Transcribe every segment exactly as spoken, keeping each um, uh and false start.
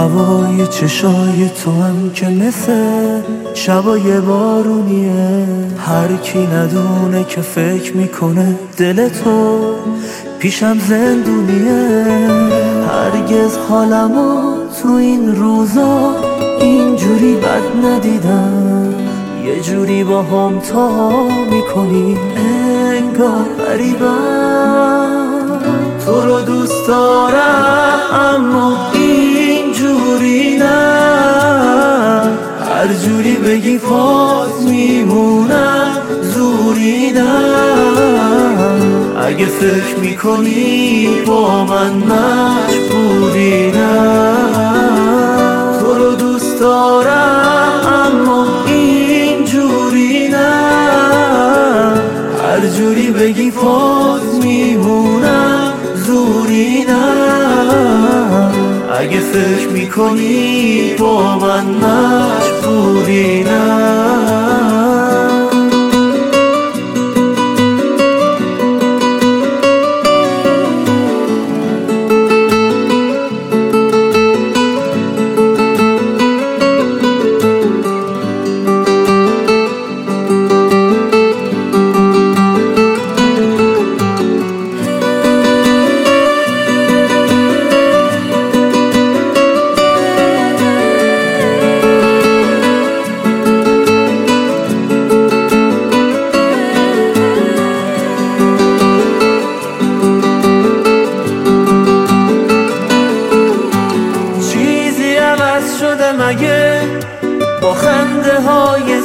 هوای چشای تو هم که مثل شبای بارونیه. هر کی ندونه که فکر میکنه دل تو پیشم زندونیه. هرگز حالمو تو این روزا اینجوری بد ندیدم. یه جوری با هم تا میکنی انگار غریبم. تو رو دوست دارم اما اینجوری نه. هر جوری بگی پات میمونم زوری نه. اگه فکر میکنی با من مجبوری نه. تو رو دوست دارم اما اینجوری نه. هر جوری بگی پات میمونم زوری نه. اگه فکر میکنی با من مجبوری نه. شده مگه با خنده های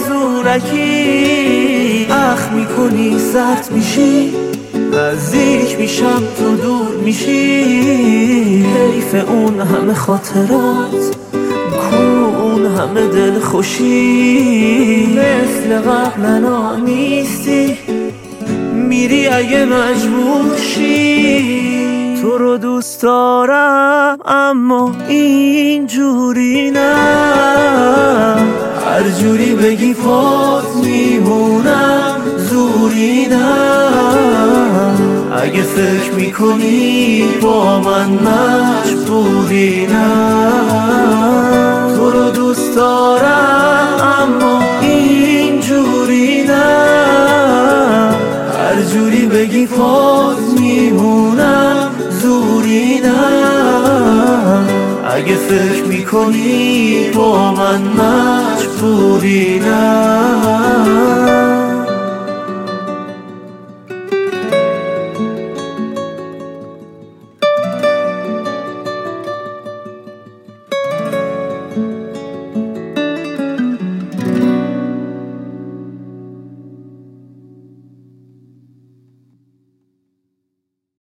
زورکی اخ میکنی سرد میشی نزدیک میشم تو دور میشی. حیف اون همه خاطرات کو اون همه دل خوشی. مثل قبلنا نیستی میری اگه مجبور شی. تو رو دوست دارم اما اینجوری نه. هر جوری بگی پات میمونم زوری نه. اگه فکر میکنی با من مجبوری نه. تو رو دوست دارم اما اینجوری نه. هر جوری بگی پات میمونم زوری نه. اگه فکر میکنی با من مجبوری نه.